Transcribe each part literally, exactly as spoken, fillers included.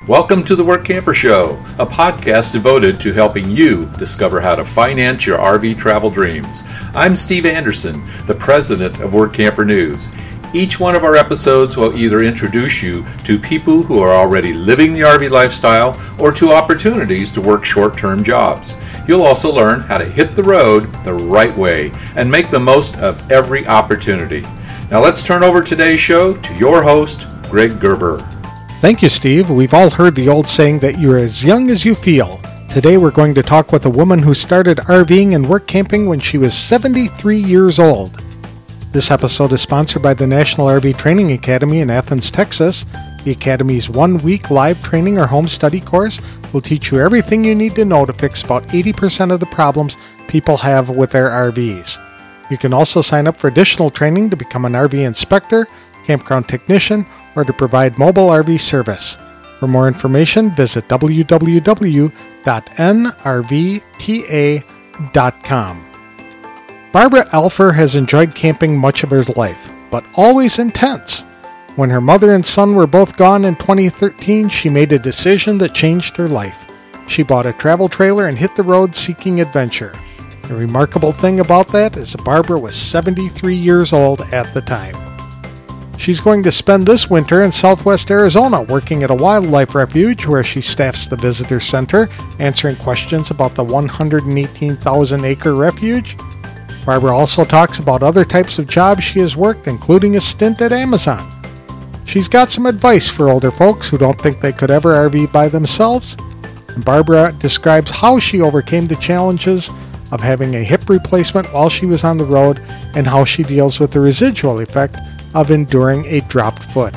Welcome to the Work Camper Show, a podcast devoted to helping you discover how to finance your R V travel dreams. I'm Steve Anderson, the president of Work Camper News. Each one of our episodes will either introduce you to people who are already living the R V lifestyle or to opportunities to work short-term jobs. You'll also learn how to hit the road the right way and make the most of every opportunity. Now let's turn over today's show to your host, Greg Gerber. Thank you, Steve. We've all heard the old saying that you're as young as you feel. Today we're going to talk with a woman who started RVing and work camping when she was seventy-three years old. This episode is sponsored by the National R V Training Academy in Athens, Texas. The Academy's one-week live training or home study course will teach you everything you need to know to fix about eighty percent of the problems people have with their R Vs. You can also sign up for additional training to become an R V inspector, campground technician, or to provide mobile R V service. For more information, visit w w w dot n r v t a dot com. Barbara Alfer has enjoyed camping much of her life, but always intense. When her mother and son were both gone in twenty thirteen, she made a decision that changed her life. She bought a travel trailer and hit the road seeking adventure. The remarkable thing about that is that Barbara was seventy-three years old at the time. She's going to spend this winter in southwest Arizona working at a wildlife refuge where she staffs the visitor center, answering questions about the one hundred eighteen thousand acre refuge. Barbara also talks about other types of jobs she has worked, including a stint at Amazon. She's got some advice for older folks who don't think they could ever R V by themselves. And Barbara describes how she overcame the challenges of having a hip replacement while she was on the road and how she deals with the residual effect of enduring a dropped foot.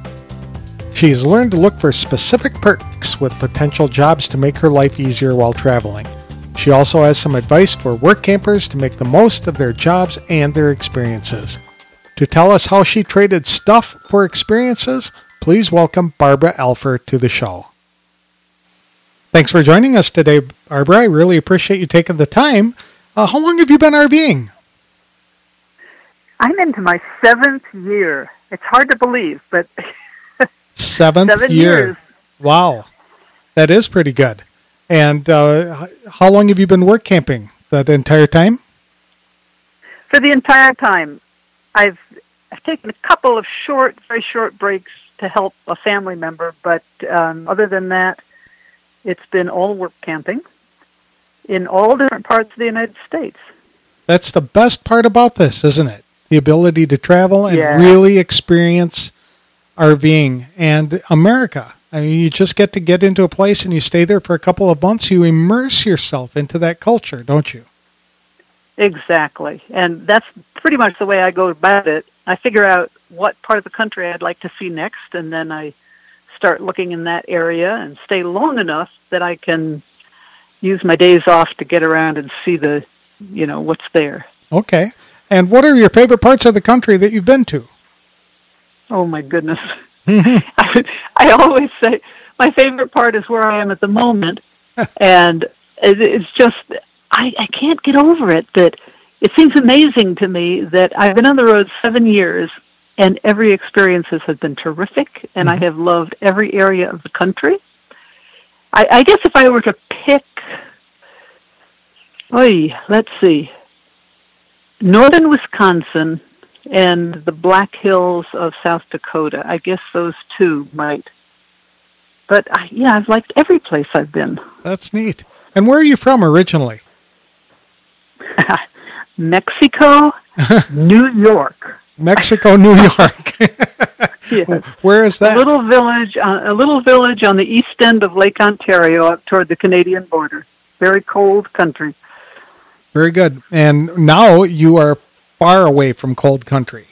She has learned to look for specific perks with potential jobs to make her life easier while traveling. She also has some advice for work campers to make the most of their jobs and their experiences. To tell us how she traded stuff for experiences, please welcome Barbara Alfer to the show. Thanks for joining us today, Barbara. I really appreciate you taking the time. Uh, how long have you been RVing? I'm into my seventh year. It's hard to believe, but seventh seven year. years. Wow, that is pretty good. And uh, how long have you been work camping? That entire time? For the entire time, I've, I've taken a couple of short, very short breaks to help a family member, but um, other than that, it's been all work camping in all different parts of the United States. That's the best part about this, isn't it? The ability to travel and yeah. really experience RVing and America. I mean, you just get to get into a place and you stay there for a couple of months. You immerse yourself into that culture, don't you? Exactly. And that's pretty much the way I go about it. I figure out what part of the country I'd like to see next, and then I start looking in that area and stay long enough that I can use my days off to get around and see the, you know, what's there. Okay. And what are your favorite parts of the country that you've been to? Oh, my goodness. I, I always say my favorite part is where I am at the moment. And it, it's just, I, I can't get over it that it seems amazing to me that I've been on the road seven years and every experience has been terrific. And mm-hmm. I have loved every area of the country. I, I guess if I were to pick, oy, let's see. Northern Wisconsin and the Black Hills of South Dakota. I guess those two might. But, yeah, I've liked every place I've been. That's neat. And where are you from originally? Mexico, New York. Mexico, New York. Yes. Where is that? A little village, uh, a little village on the east end of Lake Ontario up toward the Canadian border. Very cold country. Very good. And now you are far away from cold country.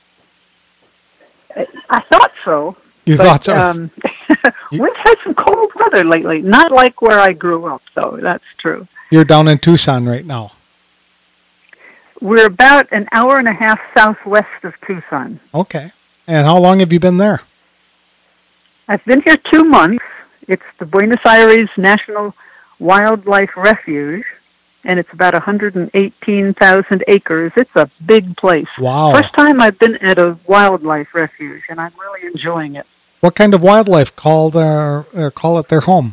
I thought so. You but, thought so? Um, we've had some cold weather lately. Not like where I grew up, though. That's true. You're down in Tucson right now. We're about an hour and a half southwest of Tucson. Okay. And how long have you been there? I've been here two months. It's the Buenos Aires National Wildlife Refuge. And it's about one hundred eighteen thousand acres. It's a big place. Wow. First time I've been at a wildlife refuge, and I'm really enjoying it. What kind of wildlife call their uh, call it their home?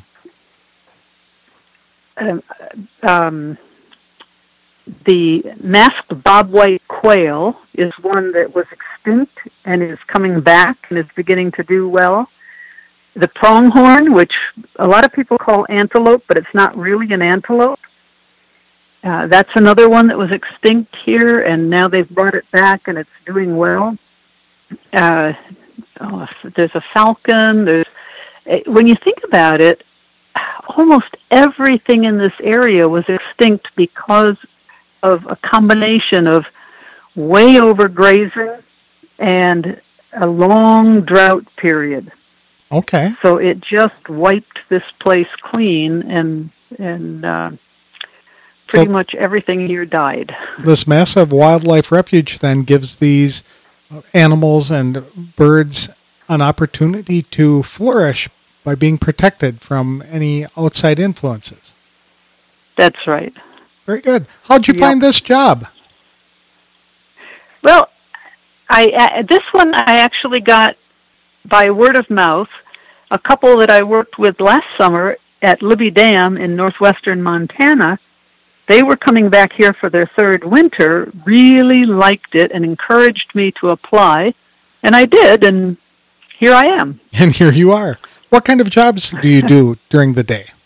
Um, um, the masked bobwhite quail is one that was extinct and is coming back and is beginning to do well. The pronghorn, which a lot of people call antelope, but it's not really an antelope. Uh, that's another one that was extinct here, and now they've brought it back, and it's doing well. Uh, oh, there's a falcon. There's, when you think about it, almost everything in this area was extinct because of a combination of way overgrazing and a long drought period. Okay. So it just wiped this place clean, and and uh, pretty so much everything here died. This massive wildlife refuge then gives these animals and birds an opportunity to flourish by being protected from any outside influences. That's right. Very good. How'd you yep. find this job? Well, I uh, this one I actually got by word of mouth. A couple that I worked with last summer at Libby Dam in northwestern Montana, they were coming back here for their third winter, really liked it and encouraged me to apply, and I did, and here I am. And here you are. What kind of jobs do you do during the day?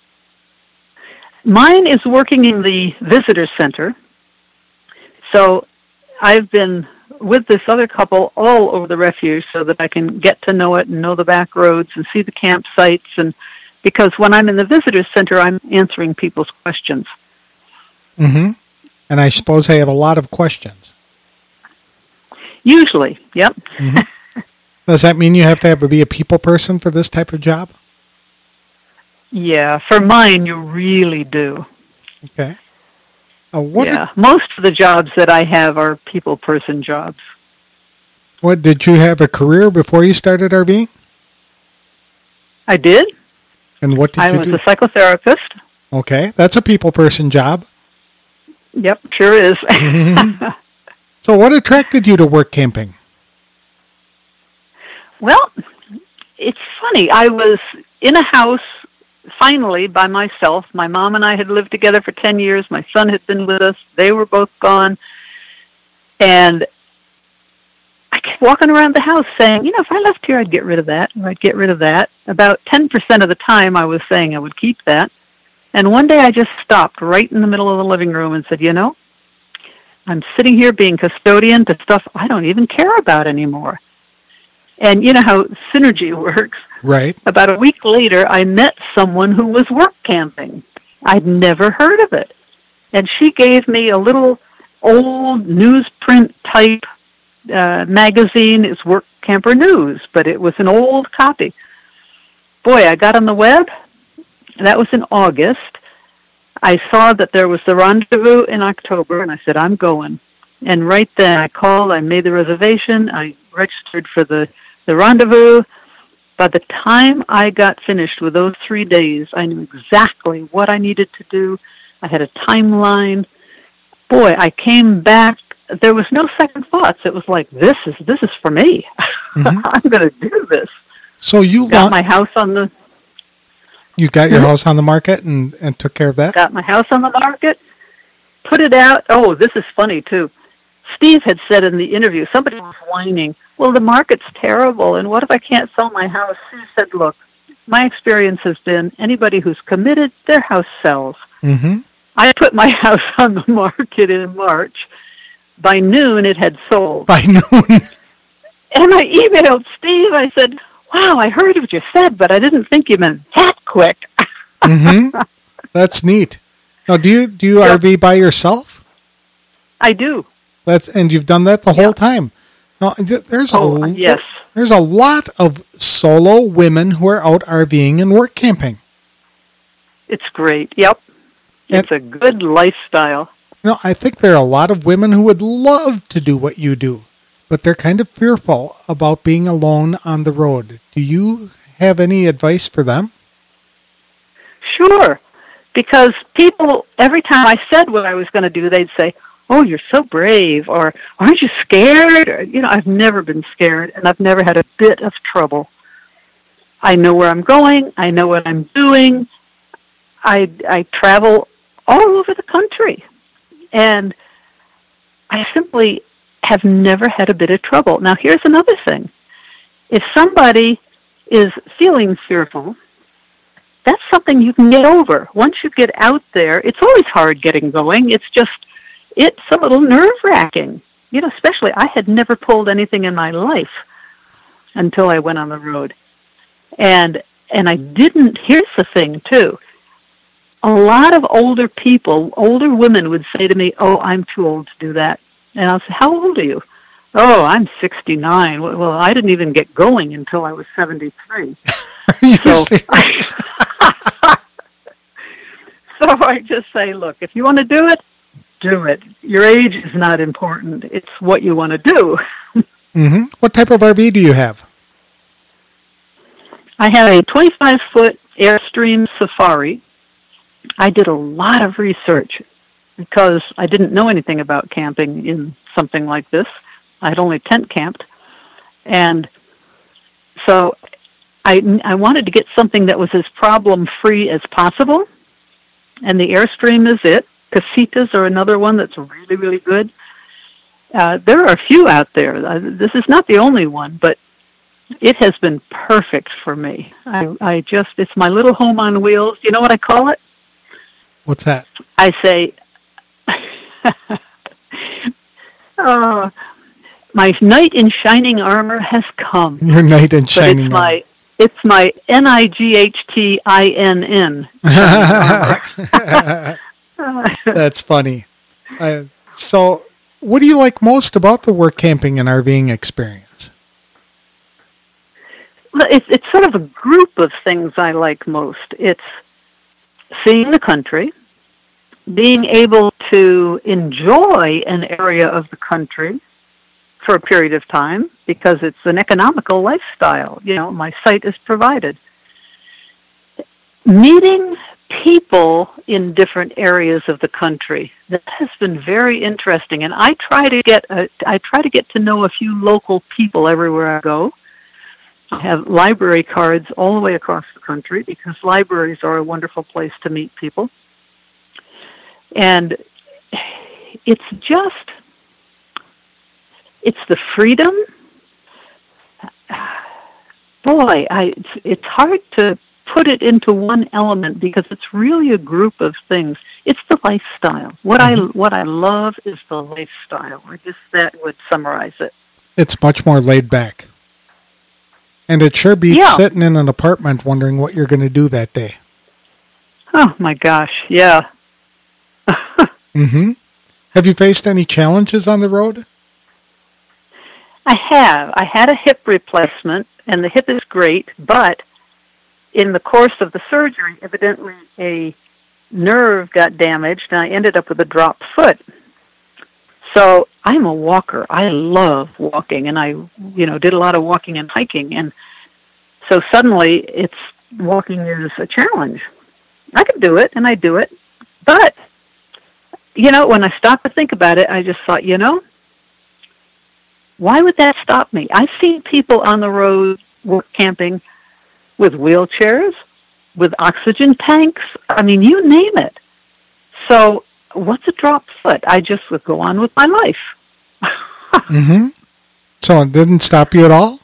Mine is working in the visitor center. So I've been with this other couple all over the refuge so that I can get to know it and know the back roads and see the campsites. And because when I'm in the visitor center, I'm answering people's questions. Mm-hmm. And I suppose I have a lot of questions. Usually, yep. Mm-hmm. Does that mean you have to have to be a people person for this type of job? Yeah, for mine, you really do. Okay. Uh, what yeah, did, most of the jobs that I have are people person jobs. What, did you have a career before you started RVing? I did. And what did I you do? I was a psychotherapist. Okay, that's a people person job. Yep, sure is. Mm-hmm. So what attracted you to work camping? Well, it's funny. I was in a house finally by myself. My mom and I had lived together for ten years. My son had been with us. They were both gone. And I kept walking around the house saying, you know, if I left here, I'd get rid of that, or I'd get rid of that. About ten percent of the time I was saying I would keep that. And one day I just stopped right in the middle of the living room and said, you know, I'm sitting here being custodian to stuff I don't even care about anymore. And you know how synergy works. Right. About a week later, I met someone who was work camping. I'd never heard of it. And she gave me a little old newsprint type uh, magazine. It's Work Camper News, but it was an old copy. Boy, I got on the web. That was in August. I saw that there was the rendezvous in October, and I said, I'm going. And right then I called, I made the reservation, I registered for the, the rendezvous. By the time I got finished with those three days, I knew exactly what I needed to do. I had a timeline. Boy, I came back. There was no second thoughts. It was like, this is this is for me. Mm-hmm. I'm going to do this. So you got lo- my house on the... You got your house on the market and, and took care of that? Got my house on the market, put it out. Oh, this is funny, too. Steve had said in the interview, somebody was whining, well, the market's terrible, and what if I can't sell my house? He said, look, my experience has been anybody who's committed, their house sells. Mm-hmm. I put my house on the market in March. By noon, it had sold. By noon? And I emailed Steve. I said, wow, I heard what you said, but I didn't think you meant that quick. Mm-hmm. That's neat. Now, do you do you yep. R V by yourself? I do. That's and you've done that the whole yep. time. Now, there's oh, a yes. there's a lot of solo women who are out RVing and work camping. It's great. Yep, and, it's a good lifestyle. You know, I think there are a lot of women who would love to do what you do, but they're kind of fearful about being alone on the road. Do you have any advice for them? Sure, because people, every time I said what I was going to do, they'd say, oh, you're so brave, or aren't you scared? Or, you know, I've never been scared, and I've never had a bit of trouble. I know where I'm going. I know what I'm doing. I, I travel all over the country. And I simply have never had a bit of trouble. Now, here's another thing. If somebody is feeling fearful, that's something you can get over. Once you get out there, it's always hard getting going. It's just, it's a little nerve-wracking. You know, especially, I had never pulled anything in my life until I went on the road. And and I didn't, here's the thing, too. A lot of older people, older women would say to me, oh, I'm too old to do that. And I'll say, how old are you? Oh, I'm sixty-nine. Well, I didn't even get going until I was seventy-three. so, I, so I just say, look, if you want to do it, do it. Your age is not important. It's what you want to do. Mm-hmm. What type of R V do you have? I have a twenty-five foot Airstream Safari. I did a lot of research because I didn't know anything about camping in something like this. I had only tent camped. And so I, I wanted to get something that was as problem-free as possible. And the Airstream is it. Casitas are another one that's really, really good. Uh, there are a few out there. Uh, this is not the only one, but it has been perfect for me. I, I just, it's my little home on wheels. You know what I call it? What's that? I say, oh, my knight in shining armor has come. Your knight in shining it's armor. My, it's my N I G H T I N N. That's funny. Uh, so, what do you like most about the work camping and RVing experience? Well, it's, it's sort of a group of things I like most. It's seeing the country, being able to enjoy an area of the country for a period of time because it's an economical lifestyle. You know, my site is provided. Meeting people in different areas of the country, that has been very interesting. And I try to get a, I try to get to know a few local people everywhere I go. I have library cards all the way across the country because libraries are a wonderful place to meet people. And it's just, it's the freedom. Boy, I, it's, it's hard to put it into one element because it's really a group of things. It's the lifestyle. What mm-hmm. I what I love is the lifestyle. I guess that would summarize it. It's much more laid back. And it sure beats yeah. sitting in an apartment wondering what you're going to do that day. Oh, my gosh, yeah. Mm-hmm. Have you faced any challenges on the road? I have. I had a hip replacement, and the hip is great, but in the course of the surgery, evidently a nerve got damaged, and I ended up with a dropped foot. So I'm a walker. I love walking, and I, you know, did a lot of walking and hiking, and so suddenly it's walking is a challenge. I can do it, and I do it, but you know, when I stopped to think about it, I just thought, you know, why would that stop me? I've seen people on the road work camping with wheelchairs, with oxygen tanks. I mean, you name it. So what's a dropped foot? I just would go on with my life. Mm-hmm. So it didn't stop you at all?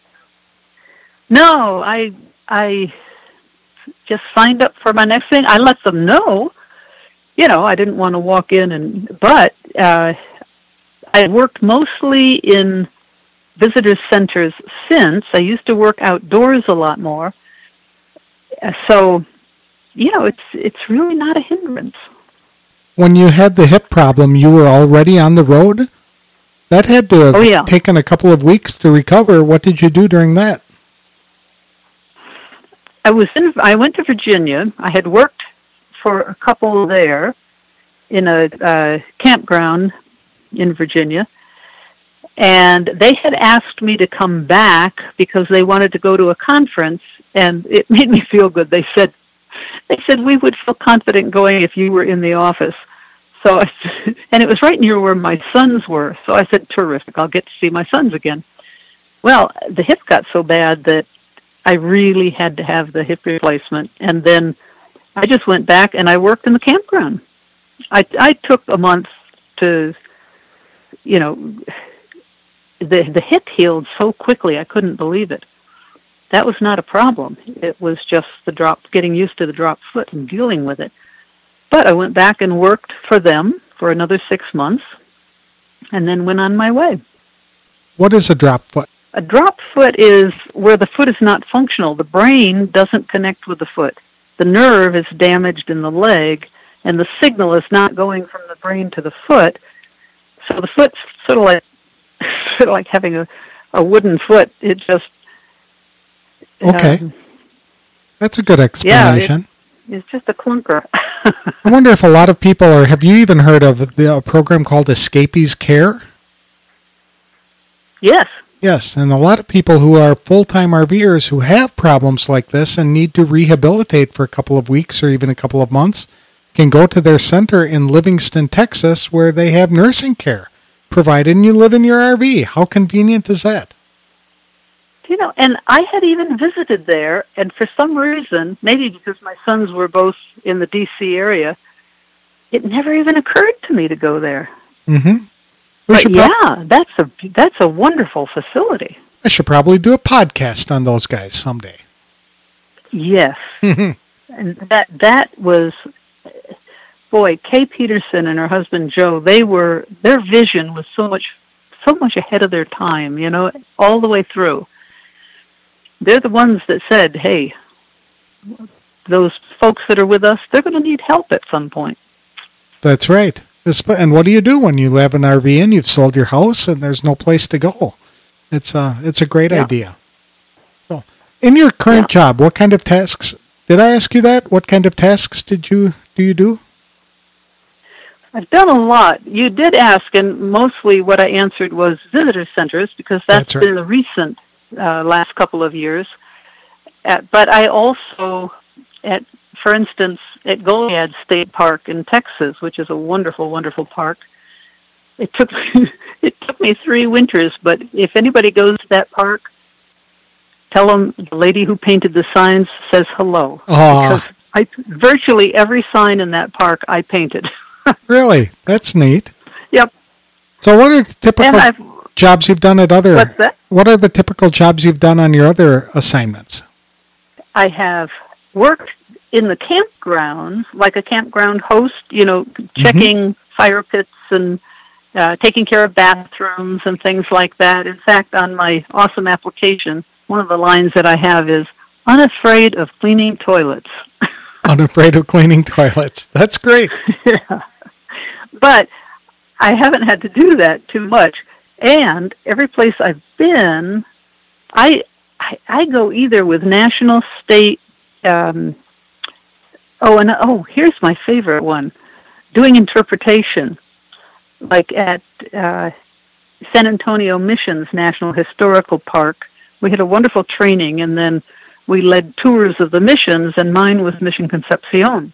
No, I I just signed up for my next thing. I let them know. You know, I didn't want to walk in and, but uh, I had worked mostly in visitor centers since. I used to work outdoors a lot more. Uh, so, you know, it's it's really not a hindrance. When you had the hip problem, you were already on the road? That had to have oh, yeah. taken a couple of weeks to recover. What did you do during that? I was in, I went to Virginia. I had worked for a couple there in a uh, campground in Virginia. And they had asked me to come back because they wanted to go to a conference, and it made me feel good. They said, they said we would feel confident going if you were in the office. So, I, and it was right near where my sons were. So I said, terrific, I'll get to see my sons again. Well, the hip got so bad that I really had to have the hip replacement. And then I just went back and I worked in the campground. I, I took a month to, you know, the the hip healed so quickly, I couldn't believe it. That was not a problem. It was just the drop, getting used to the drop foot and dealing with it. But I went back and worked for them for another six months and then went on my way. What is a drop foot? A drop foot is where the foot is not functional. The brain doesn't connect with the foot. The nerve is damaged in the leg, and the signal is not going from the brain to the foot. So the foot's sort of like sort of like having a, a wooden foot. It just okay. Um, That's a good explanation. Yeah, it, it's just a clunker. I wonder if a lot of people, or have you even heard of the, a program called Escapees Care? Yes. Yes, and a lot of people who are full-time RVers who have problems like this and need to rehabilitate for a couple of weeks or even a couple of months can go to their center in Livingston, Texas, where they have nursing care, provided you live in your R V. How convenient is that? You know, and I had even visited there, and for some reason, maybe because my sons were both in the D C area, it never even occurred to me to go there. Mm-hmm. But yeah, prob- that's a that's a wonderful facility. I should probably do a podcast on those guys someday. Yes, and that that was, boy, Kay Peterson and her husband Joe. They were their vision was so much so much ahead of their time. You know, all the way through. They're the ones that said, "Hey, those folks that are with us, they're going to need help at some point." That's right. And what do you do when you have an R V and you've sold your house and there's no place to go? It's a, it's a great yeah. idea. So, in your current yeah. job, what kind of tasks, did I ask you that? What kind of tasks did you, do you do? I've done a lot. You did ask, and mostly what I answered was visitor centers, because that's, that's right. been the recent uh, last couple of years. At, but I also, at for instance, at Goliad State Park in Texas, which is a wonderful, wonderful park. It took it took me three winters, but if anybody goes to that park, tell them the lady who painted the signs says hello. Aww. Because I, virtually every sign in that park I painted. Really? That's neat. Yep. So what are the typical jobs you've done at other... What's that? What are the typical jobs you've done on your other assignments? I have worked in the campgrounds, like a campground host, you know, checking mm-hmm. fire pits and uh, taking care of bathrooms and things like that. In fact, on my awesome application, one of the lines that I have is, unafraid of cleaning toilets. Unafraid of cleaning toilets. That's great. Yeah. But I haven't had to do that too much. And every place I've been, I I, I go either with national, state, um, oh, and oh, here's my favorite one, doing interpretation, like at uh, San Antonio Missions National Historical Park. We had a wonderful training, and then we led tours of the missions, and mine was Mission Concepcion.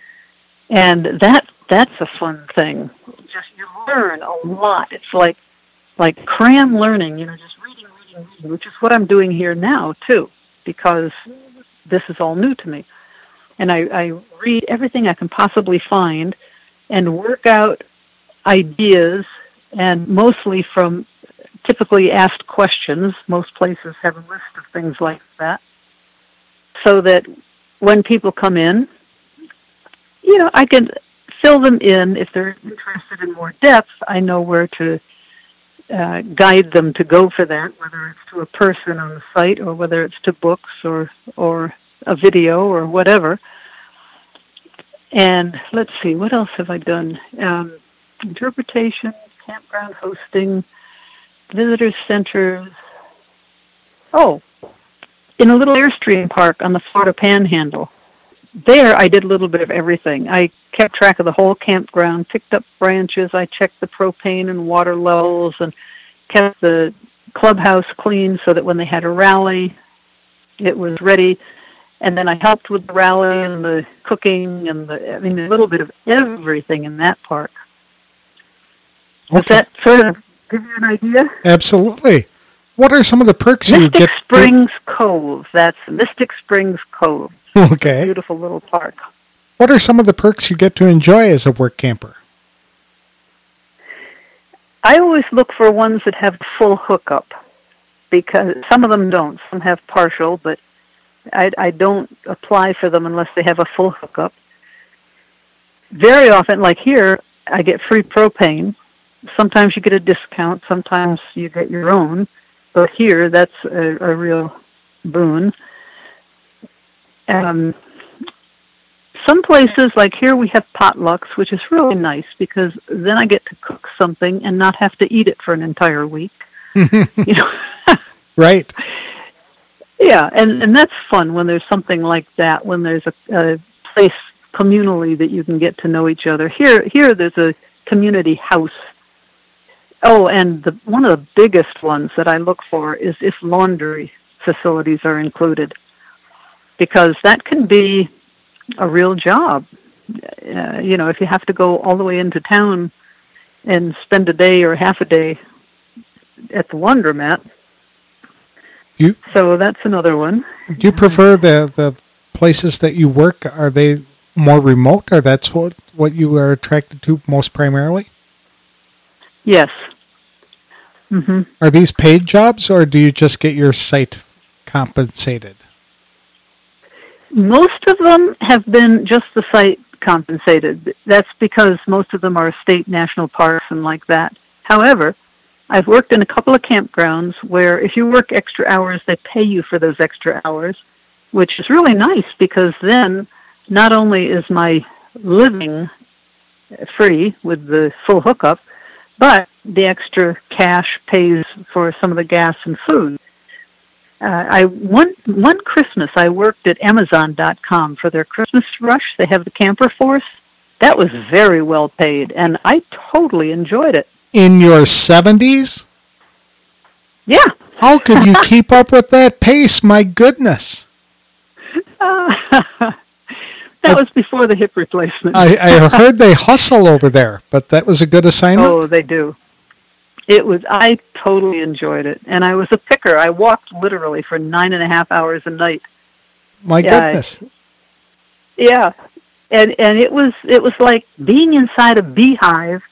And that that's a fun thing. Just you learn a lot. It's like like cram learning, you know, just reading, reading, reading, which is what I'm doing here now, too, because this is all new to me. And I, I read everything I can possibly find and work out ideas, and mostly from typically asked questions. Most places have a list of things like that, so that when people come in, you know, I can fill them in. If they're interested in more depth, I know where to uh, guide them to go for that, whether it's to a person on the site or whether it's to books or or a video or whatever. And let's see, what else have I done? Um, interpretation, campground hosting, visitor centers. Oh, in a little Airstream park on the Florida Panhandle. There I did a little bit of everything. I kept track of the whole campground, picked up branches, I checked the propane and water levels, and kept the clubhouse clean so that when they had a rally, it was ready. And then I helped with the rally and the cooking and the, I mean, a little bit of everything in that park. Does Okay. that sort of give you an idea? Absolutely. What are some of the perks you Mystic get? Springs Cove. That's Mystic Springs Cove. Okay. Beautiful little park. What are some of the perks you get to enjoy as a work camper? I always look for ones that have full hookup, because some of them don't. Some have partial, but I, I don't apply for them unless they have a full hookup. Very often, like here, I get free propane. Sometimes you get a discount. Sometimes you get your own. But here, that's a, a real boon. Um, some places, like here, we have potlucks, which is really nice because then I get to cook something and not have to eat it for an entire week. You know? Right. Yeah, and, and that's fun when there's something like that, when there's a, a place communally that you can get to know each other. Here, here there's a community house. Oh, and the, one of the biggest ones that I look for is if laundry facilities are included, because that can be a real job. Uh, you know, if you have to go all the way into town and spend a day or half a day at the laundromat. You, so that's another one. Do you prefer the, the places that you work? Are they more remote, or that's what, what you are attracted to most primarily? Yes. Mm-hmm. Are these paid jobs, or do you just get your site compensated? Most of them have been just the site compensated. That's because most of them are state national parks and like that. However, I've worked in a couple of campgrounds where if you work extra hours, they pay you for those extra hours, which is really nice because then not only is my living free with the full hookup, but the extra cash pays for some of the gas and food. Uh, I one one Christmas I worked at Amazon dot com for their Christmas rush. They have the Camper Force. That was very well paid, and I totally enjoyed it. In your seventies? Yeah. How could you keep up with that pace? My goodness. Uh, that was before the hip replacement. I, I heard they hustle over there, but that was a good assignment? Oh, they do. It was. I totally enjoyed it, and I was a picker. I walked literally for nine and a half hours a night. My yeah, goodness. Yeah, and and it was it was like being inside a beehive,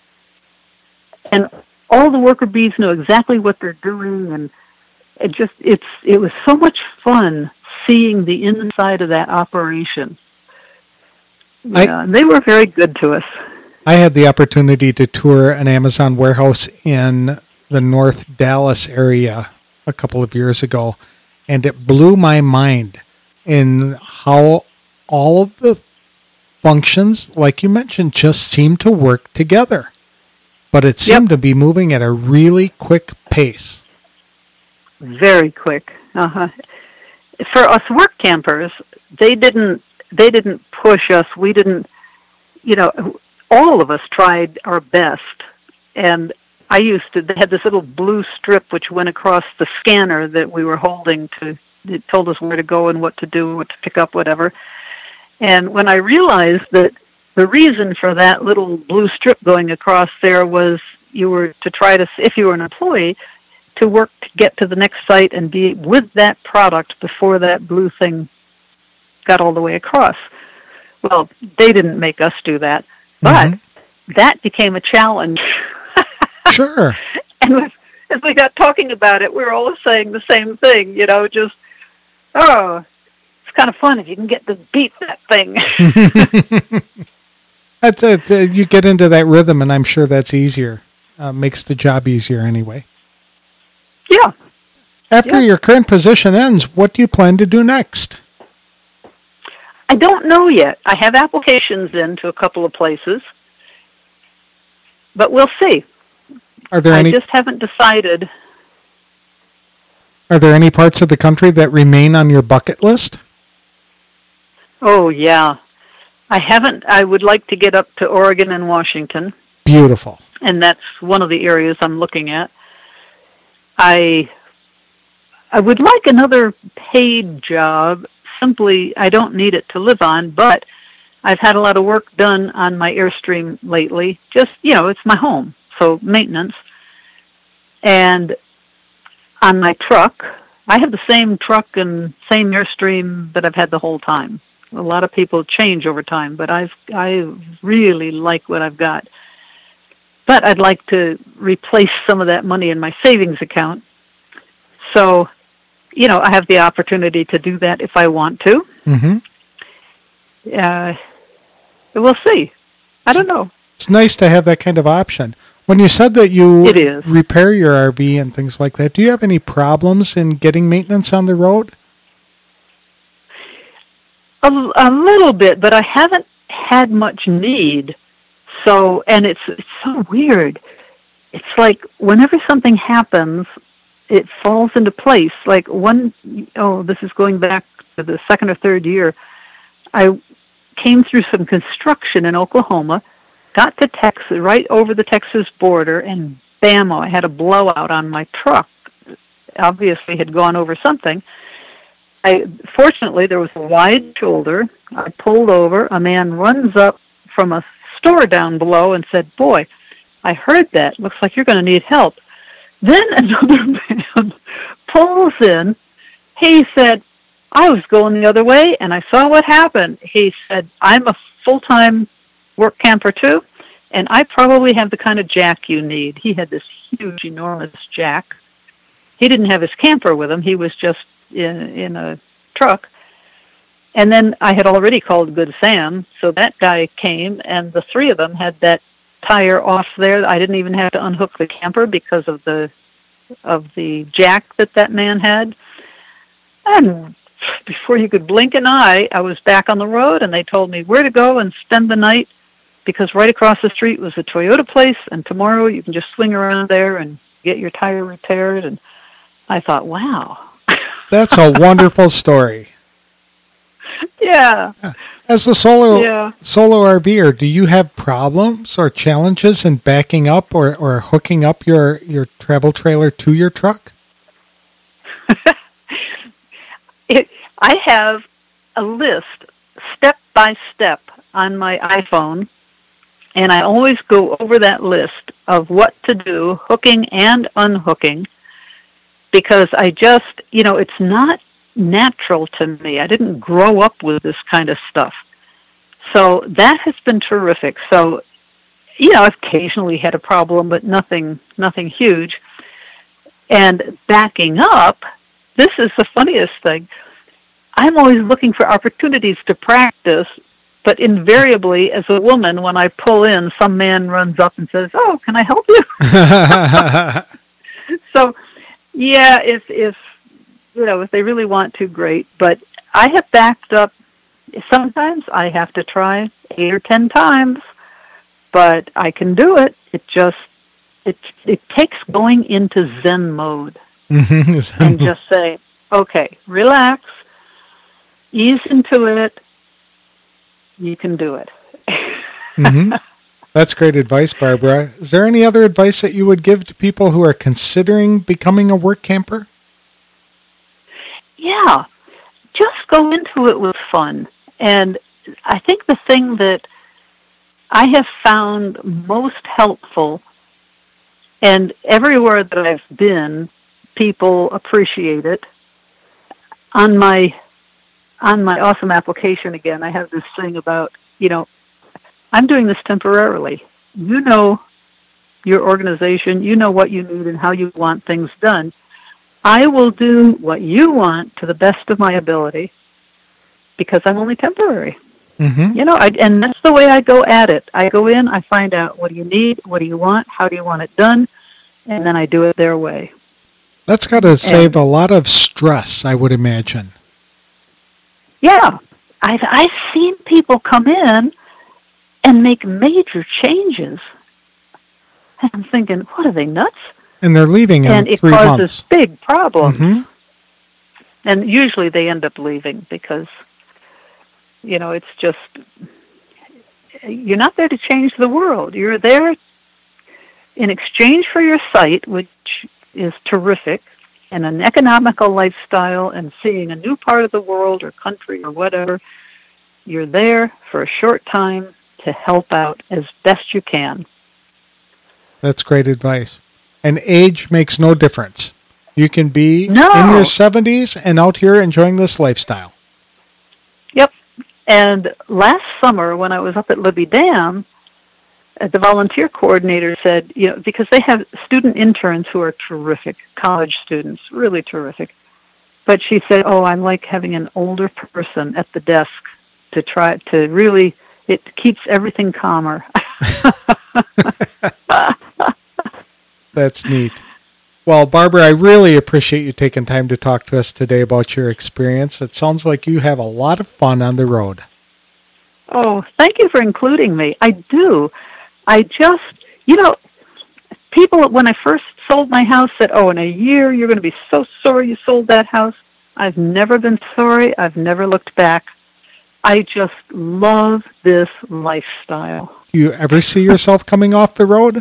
and all the worker bees know exactly what they're doing, and it just it's it was so much fun seeing the inside of that operation. Yeah, I, they were very good to us. I had the opportunity to tour an Amazon warehouse in the North Dallas area a couple of years ago, and it blew my mind in how all of the functions, like you mentioned, just seemed to work together. But it seemed yep. to be moving at a really quick pace. Very quick. Uh-huh. For us work campers, they didn't they didn't push us. We didn't, you know, all of us tried our best. And I used to, they had this little blue strip which went across the scanner that we were holding to, it told us where to go and what to do, what to pick up, whatever. And when I realized that the reason for that little blue strip going across there was you were to try to, if you were an employee, to work to get to the next site and be with that product before that blue thing got all the way across. Well, they didn't make us do that, but mm-hmm. that became a challenge. Sure. And as, as we got talking about it, we were all saying the same thing, you know, just, oh, it's kind of fun if you can get to beat that thing. That's it. Uh, you get into that rhythm, and I'm sure that's easier. Uh, makes the job easier anyway. Yeah. After yeah. your current position ends, what do you plan to do next? I don't know yet. I have applications in to a couple of places, but we'll see. Are there I any? just haven't decided. Are there any parts of the country that remain on your bucket list? Oh, yeah. I haven't. I would like to get up to Oregon and Washington. Beautiful. And that's one of the areas I'm looking at. I I would like another paid job. Simply, I don't need it to live on, but I've had a lot of work done on my Airstream lately. Just, you know, it's my home, so maintenance. And on my truck. I have the same truck and same Airstream that I've had the whole time. A lot of people change over time, but I've I really like what I've got. But I'd like to replace some of that money in my savings account. So, you know, I have the opportunity to do that if I want to. Mm-hmm. Uh, we'll see. I don't know. It's nice to have that kind of option. When you said that you It is. repair your R V and things like that, do you have any problems in getting maintenance on the road? A, a little bit, but I haven't had much need. So, and it's, it's so weird. It's like whenever something happens, it falls into place. Like one, oh, this is going back to the second or third year. I came through some construction in Oklahoma, got to Texas, right over the Texas border, and bam, I had a blowout on my truck. Obviously had gone over something. I, fortunately, there was a wide shoulder. I pulled over. A man runs up from a store down below and said, "Boy, I heard that. Looks like you're going to need help." Then another man pulls in. He said, "I was going the other way, and I saw what happened." He said, "I'm a full-time work camper, too, and I probably have the kind of jack you need." He had this huge, enormous jack. He didn't have his camper with him. He was just in, in a truck. And then I had already called Good Sam, so that guy came, and the three of them had that tire off there. I didn't even have to unhook the camper because of the of the jack that that man had. And before you could blink an eye, I was back on the road, and they told me where to go and spend the night, because right across the street was a Toyota place, and tomorrow you can just swing around there and get your tire repaired. And I thought, wow. That's a wonderful story. Yeah. As a solo yeah. solo RVer, do you have problems or challenges in backing up or, or hooking up your, your travel trailer to your truck? it, I have a list, step by step, on my iPhone, and I always go over that list of what to do, hooking and unhooking, because I just, you know, it's not natural to me. I didn't grow up with this kind of stuff. So that has been terrific. So, you know, I've occasionally had a problem, but nothing nothing huge. And backing up, this is the funniest thing. I'm always looking for opportunities to practice, but invariably, as a woman, when I pull in, some man runs up and says, "Oh, can I help you?" So, yeah, if, if, you know, if they really want to, great. But I have backed up. Sometimes I have to try eight or ten times, but I can do it. It just, it it takes going into Zen mode Mm-hmm. and just say, okay, relax, ease into it. You can do it. Mm-hmm. That's great advice, Barbara. Is there any other advice that you would give to people who are considering becoming a work camper? Yeah, just go into it with fun. And I think the thing that I have found most helpful, and everywhere that I've been, people appreciate it. On my on my awesome application, again, I have this thing about, you know, I'm doing this temporarily. You know your organization, you know what you need and how you want things done. I will do what you want to the best of my ability because I'm only temporary. Mm-hmm. You know, I, and that's the way I go at it. I go in, I find out what do you need, what do you want, how do you want it done, and then I do it their way. That's got to save a lot of stress, I would imagine. Yeah. I've, I've seen people come in and make major changes. And I'm thinking, what, are they nuts? And they're leaving in and it three causes months. big problems. Mm-hmm. And usually they end up leaving because, you know, it's just, you're not there to change the world. You're there in exchange for your site, which is terrific, and an economical lifestyle and seeing a new part of the world or country or whatever. You're there for a short time to help out as best you can. That's great advice. And age makes no difference. You can be No. in your seventies and out here enjoying this lifestyle. Yep. And last summer, when I was up at Libby Dam, uh, the volunteer coordinator said, you know, because they have student interns who are terrific, college students, really terrific. But she said, oh, I like having an older person at the desk to try to really, it keeps everything calmer. That's neat. Well, Barbara, I really appreciate you taking time to talk to us today about your experience. It sounds like you have a lot of fun on the road. Oh, thank you for including me. I do. I just, you know, people, when I first sold my house, said, oh, in a year you're going to be so sorry you sold that house. I've never been sorry. I've never looked back. I just love this lifestyle. Do you ever see yourself coming off the road?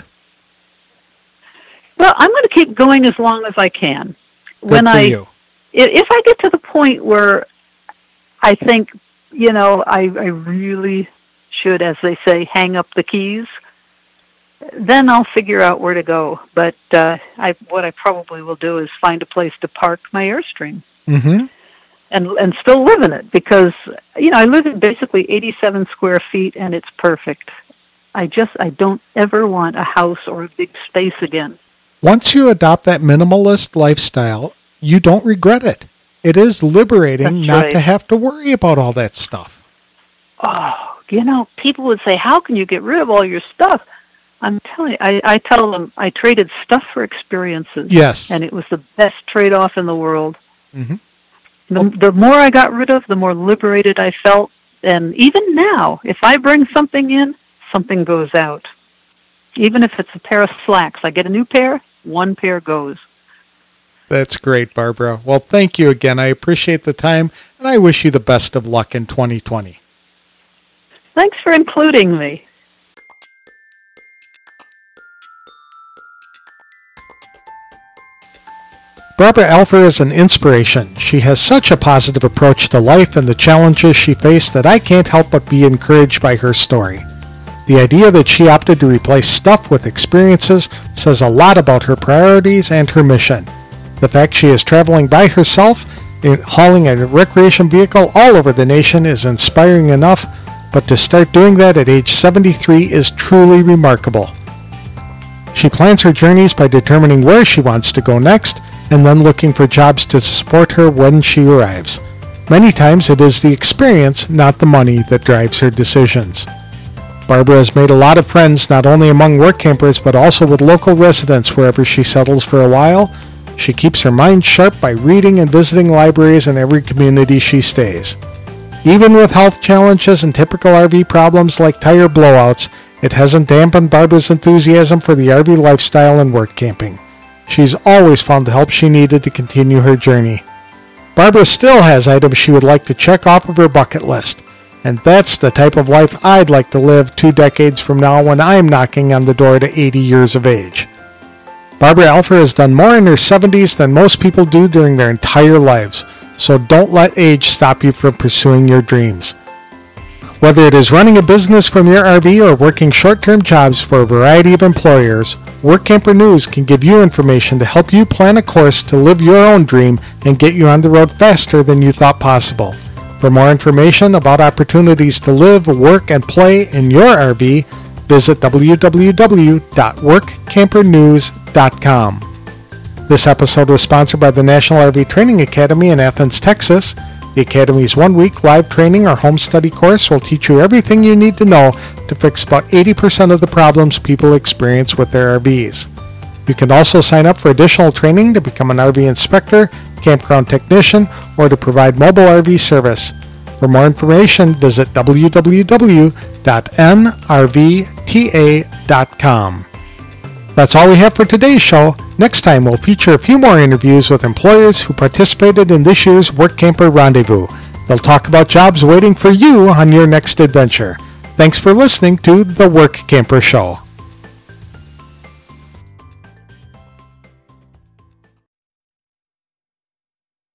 Well, I'm going to keep going as long as I can. Good when for I, you. If I get to the point where I think, you know, I, I really should, as they say, hang up the keys, then I'll figure out where to go. But uh, I, what I probably will do is find a place to park my Airstream. Mm-hmm. And and still live in it because, you know, I live in basically eighty-seven square feet and it's perfect. I just, I don't ever want a house or a big space again. Once you adopt that minimalist lifestyle, you don't regret it. It is liberating That's not right. to have to worry about all that stuff. Oh, you know, people would say, how can you get rid of all your stuff? I'm telling you, I, I tell them I traded stuff for experiences. Yes. And it was the best trade-off in the world. Mm-hmm. The, the more I got rid of, the more liberated I felt. And even now, if I bring something in, something goes out. Even if it's a pair of slacks, I get a new pair, one pair goes. That's great, Barbara. Well, thank you again. I appreciate the time, and I wish you the best of luck in twenty twenty. Thanks for including me. Barbara Alfer is an inspiration. She has such a positive approach to life and the challenges she faced that I can't help but be encouraged by her story. The idea that she opted to replace stuff with experiences says a lot about her priorities and her mission. The fact she is traveling by herself, hauling a recreation vehicle all over the nation is inspiring enough, but to start doing that at age seventy-three is truly remarkable. She plans her journeys by determining where she wants to go next, and then looking for jobs to support her when she arrives. Many times it is the experience, not the money, that drives her decisions. Barbara has made a lot of friends not only among work campers but also with local residents wherever she settles for a while. She keeps her mind sharp by reading and visiting libraries in every community she stays. Even with health challenges and typical R V problems like tire blowouts, it hasn't dampened Barbara's enthusiasm for the R V lifestyle and work camping. She's always found the help she needed to continue her journey. Barbara still has items she would like to check off of her bucket list, and that's the type of life I'd like to live two decades from now when I'm knocking on the door to eighty years of age. Barbara Alfer has done more in her seventies than most people do during their entire lives, so don't let age stop you from pursuing your dreams. Whether it is running a business from your R V or working short-term jobs for a variety of employers, Work Camper News can give you information to help you plan a course to live your own dream and get you on the road faster than you thought possible. For more information about opportunities to live, work, and play in your R V, visit w w w dot work camper news dot com. This episode was sponsored by the National R V Training Academy in Athens, Texas. The Academy's one-week live training or home study course will teach you everything you need to know to fix about eighty percent of the problems people experience with their R Vs. You can also sign up for additional training to become an R V inspector, campground technician, or to provide mobile R V service. For more information, visit w w w dot n r v t a dot com. That's all we have for today's show. Next time we'll feature a few more interviews with employers who participated in this year's Work Camper Rendezvous. They'll talk about jobs waiting for you on your next adventure. Thanks for listening to The Work Camper Show.